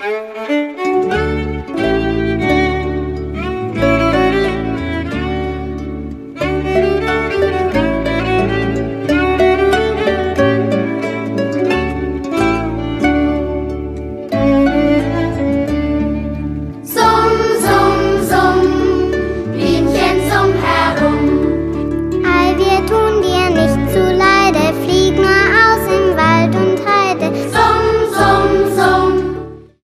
Summ, summ, summ, Bienchen summ herum. Ei, wir tun